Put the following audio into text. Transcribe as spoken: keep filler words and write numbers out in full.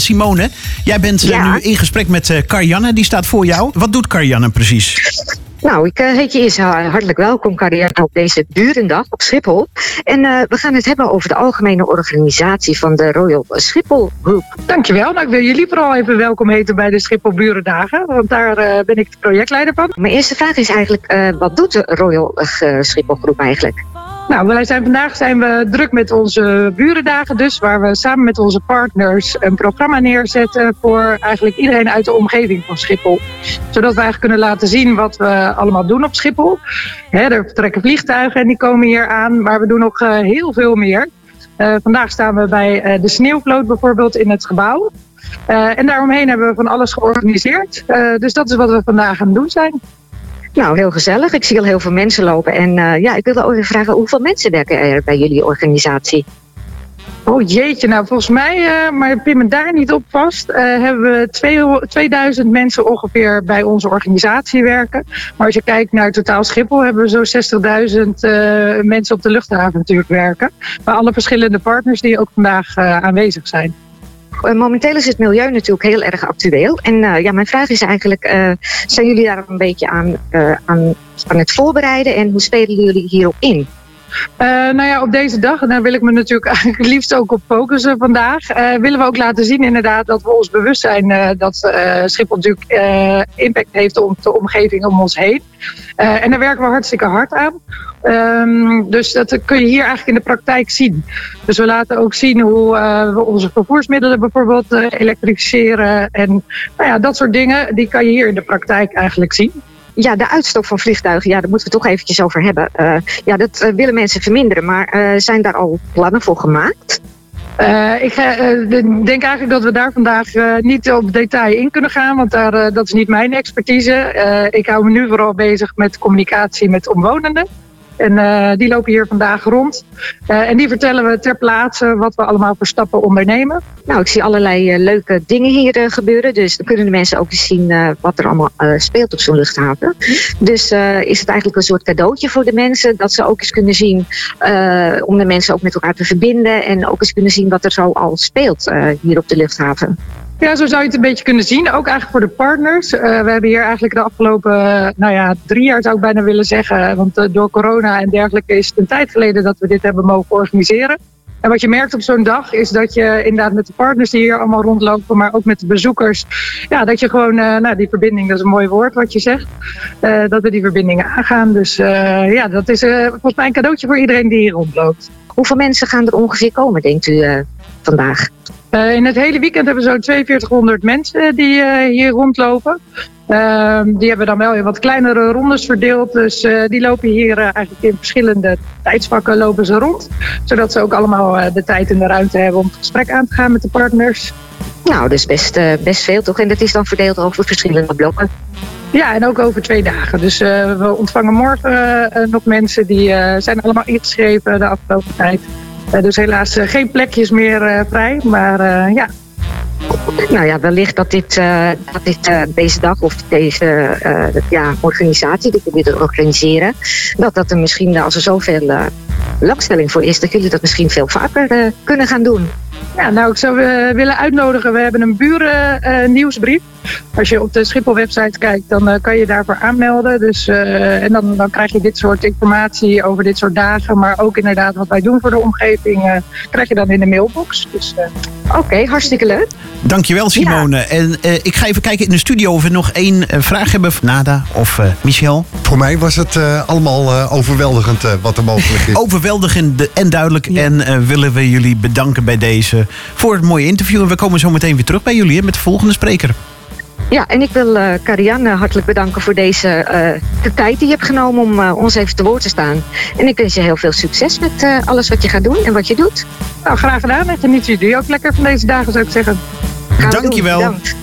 Simone, jij bent Ja. nu in gesprek met uh, Karianne, die staat voor jou. Wat doet Karianne precies? Nou, ik uh, heet je eerst uh, hartelijk welkom, Karianne, op deze Burendag op Schiphol. En uh, we gaan het hebben over de algemene organisatie van de Royal Schiphol Group. Dankjewel. Nou, ik wil jullie vooral even welkom heten bij de Schiphol Burendagen, want daar uh, ben ik de projectleider van. Mijn eerste vraag is eigenlijk, uh, wat doet de Royal uh, Schiphol Group eigenlijk? Nou, wij zijn, vandaag zijn we druk met onze burendagen dus, waar we samen met onze partners een programma neerzetten voor eigenlijk iedereen uit de omgeving van Schiphol. Zodat we eigenlijk kunnen laten zien wat we allemaal doen op Schiphol. Hè, er vertrekken vliegtuigen en die komen hier aan, maar we doen nog uh, heel veel meer. Uh, vandaag staan we bij uh, de sneeuwvloot bijvoorbeeld in het gebouw. Uh, en daaromheen hebben we van alles georganiseerd. Uh, dus dat is wat we vandaag aan het doen zijn. Nou, heel gezellig. Ik zie al heel veel mensen lopen. En uh, ja, ik wilde ook even vragen, hoeveel mensen werken er bij jullie organisatie? Oh jeetje, nou volgens mij, uh, maar pin me daar niet op vast, uh, hebben we tweeduizend mensen ongeveer bij onze organisatie werken. Maar als je kijkt naar totaal Schiphol, hebben we zo'n zestigduizend uh, mensen op de luchthaven natuurlijk werken. Maar alle verschillende partners die ook vandaag uh, aanwezig zijn. Momenteel is het milieu natuurlijk heel erg actueel. En uh, ja, mijn vraag is eigenlijk, uh, zijn jullie daar een beetje aan, uh, aan, aan het voorbereiden en hoe spelen jullie hierop in? Uh, nou ja, op deze dag, en daar wil ik me natuurlijk eigenlijk het liefst ook op focussen vandaag, uh, willen we ook laten zien inderdaad dat we ons bewust zijn uh, dat uh, Schiphol natuurlijk uh, impact heeft op de omgeving om ons heen. Uh, en daar werken we hartstikke hard aan. Um, dus dat kun je hier eigenlijk in de praktijk zien. Dus we laten ook zien hoe uh, we onze vervoersmiddelen bijvoorbeeld uh, elektrificeren. En nou ja, dat soort dingen, die kan je hier in de praktijk eigenlijk zien. Ja, de uitstoot van vliegtuigen, ja, daar moeten we het toch eventjes over hebben. Uh, ja, dat uh, willen mensen verminderen, maar uh, zijn daar al plannen voor gemaakt? Uh, ik uh, denk eigenlijk dat we daar vandaag uh, niet op detail in kunnen gaan, want daar, uh, dat is niet mijn expertise. Uh, ik hou me nu vooral bezig met communicatie met omwonenden. En uh, die lopen hier vandaag rond. Uh, en die vertellen we ter plaatse wat we allemaal voor stappen ondernemen. Nou, ik zie allerlei uh, leuke dingen hier uh, gebeuren. Dus dan kunnen de mensen ook eens zien uh, wat er allemaal uh, speelt op zo'n luchthaven. Dus uh, is het eigenlijk een soort cadeautje voor de mensen. Dat ze ook eens kunnen zien, uh, om de mensen ook met elkaar te verbinden. En ook eens kunnen zien wat er zo al speelt uh, hier op de luchthaven. Ja, zo zou je het een beetje kunnen zien. Ook eigenlijk voor de partners. Uh, we hebben hier eigenlijk de afgelopen, uh, nou ja, drie jaar zou ik bijna willen zeggen. Want uh, door corona en dergelijke is het een tijd geleden dat we dit hebben mogen organiseren. En wat je merkt op zo'n dag is dat je inderdaad met de partners die hier allemaal rondlopen, maar ook met de bezoekers, ja, dat je gewoon, uh, nou die verbinding, dat is een mooi woord wat je zegt, uh, dat we die verbindingen aangaan. Dus uh, ja, dat is uh, volgens mij een cadeautje voor iedereen die hier rondloopt. Hoeveel mensen gaan er ongeveer komen, denkt u, uh, vandaag? Uh, in het hele weekend hebben we zo'n tweeënveertighonderd mensen die uh, hier rondlopen. Uh, die hebben dan wel in wat kleinere rondes verdeeld. Dus uh, die lopen hier uh, eigenlijk in verschillende tijdsvakken lopen ze rond. Zodat ze ook allemaal uh, de tijd en de ruimte hebben om het gesprek aan te gaan met de partners. Nou, dus best, uh, best veel toch? En dat is dan verdeeld over verschillende blokken? Ja, en ook over twee dagen. Dus uh, we ontvangen morgen uh, nog mensen die uh, zijn allemaal ingeschreven de afgelopen tijd. Uh, dus helaas uh, geen plekjes meer uh, vrij, maar uh, ja. Nou ja, wellicht dat dit, uh, dat dit uh, deze dag of deze uh, ja, organisatie die we dit organiseren, dat dat er misschien, als er zoveel uh, belangstelling voor is, dat jullie dat misschien veel vaker uh, kunnen gaan doen. Ja, nou, ik zou uh, willen uitnodigen. We hebben een buren uh, nieuwsbrief. Als je op de Schiphol website kijkt, dan uh, kan je daarvoor aanmelden. Dus, uh, en dan, dan krijg je dit soort informatie over dit soort dagen. Maar ook inderdaad wat wij doen voor de omgeving, uh, krijg je dan in de mailbox. Dus, uh... Oké, okay, hartstikke leuk. Dankjewel, Simone. Ja. En uh, ik ga even kijken in de studio of we nog één uh, vraag hebben van Nada of uh, Michel. Voor mij was het uh, allemaal uh, overweldigend uh, wat er mogelijk is. Overweldigend en duidelijk. Ja. En uh, willen we jullie bedanken bij deze voor het mooie interview. En we komen zo meteen weer terug bij jullie hè, met de volgende spreker. Ja, en ik wil uh, Karianne hartelijk bedanken voor deze uh, de tijd die je hebt genomen om uh, ons even te woord te staan. En ik wens je heel veel succes met uh, alles wat je gaat doen en wat je doet. Nou, graag gedaan. En geniet jullie ook lekker van deze dagen, zou ik zeggen. Dankjewel.